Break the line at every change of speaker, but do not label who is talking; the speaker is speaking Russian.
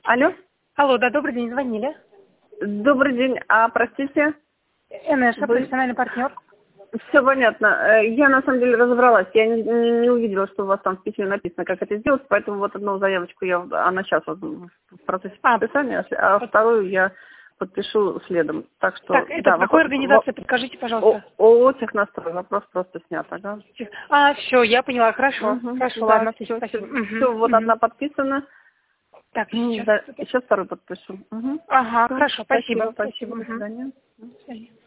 Алло.
Алло, да, добрый день, звонили.
Добрый день. Простите?
НШ, профессиональный партнер.
Все понятно. Я на самом деле разобралась. Я не увидела, что у вас там в письме написано, как это сделать, поэтому вот одну заявочку она сейчас вот в процессе подписания, а вторую я подпишу следом. Так что,
Так, это
да,
в какой организации, подскажите, пожалуйста.
ООО «Технострой». Вопрос просто снят, ага.
Все, я поняла, хорошо. Хорошо,
Да,
ладно,
все,
спасибо.
вот одна подписана.
Так, сейчас.
Да, еще вторую подпишу.
Ага,
Всё,
хорошо, спасибо.
спасибо. До свидания.
До свидания.